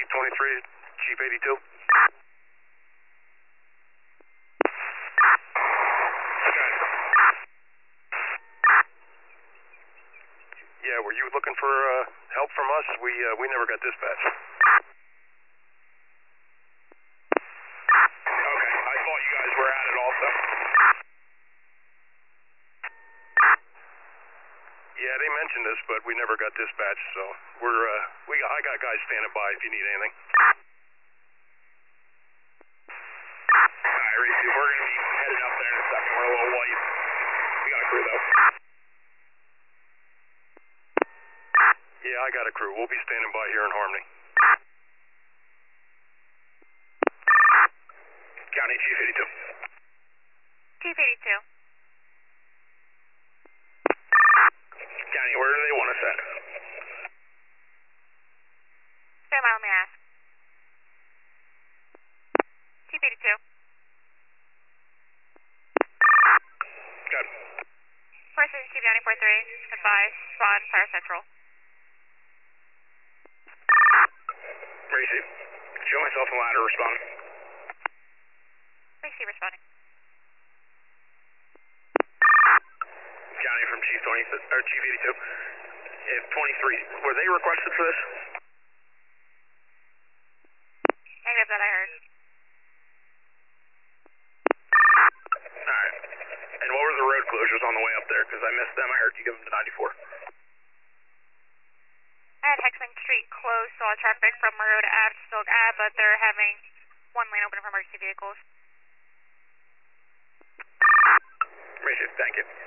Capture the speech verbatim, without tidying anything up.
Chief twenty-three, Chief eighty-two. Yeah, were you looking for uh, help from us? We uh, we never got dispatch. Okay, I thought you guys were at it also. Yeah, they mentioned this, but we never got dispatch, so we're uh, we got, I got guys standing by if you need anything. Alright, Reese, we're gonna be heading up there in a second. We're a little light. We got a crew though. Yeah, I got a crew. We'll be standing by here in Harmony. County Chief eighty-two. Chief eighty-two. County, where do they want us at? Stand by, let me ask. Chief eighty-two. Good. First Station Chief ninety-four three, advise, spawn, Fire Central. Reese, show myself a ladder, respond. Reese, responding. County from Chief twenty, or Chief eighty-two. If twenty-three, were they requested for this? Negative, that I heard. Alright. And what were the road closures on the way up there? Because I missed them. I heard you give them to ninety-four. I had Hexman Street closed, so all traffic from Monroe to Ave to Silk Ave, but they're having one lane open for emergency vehicles. Reese, thank you.